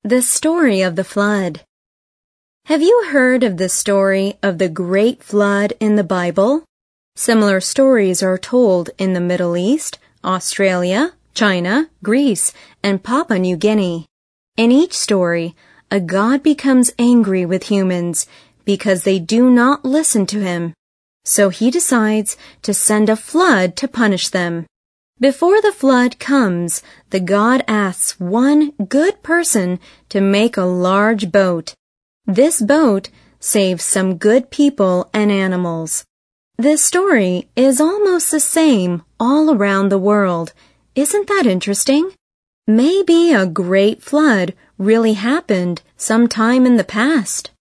The story of the flood. Have you heard of the story of the Great Flood in the Bible? Similar stories are told in the Middle East, Australia, China, Greece, and Papua New Guinea. In each story, a god becomes angry with humans because they do not listen to him. So he decides to send a flood to punish them. Before the flood comes, the god asks one good person to make a large boat. This boat saves some good people and animals. This story is almost the same all around the world. Isn't that interesting? Maybe a great flood really happened sometime in the past.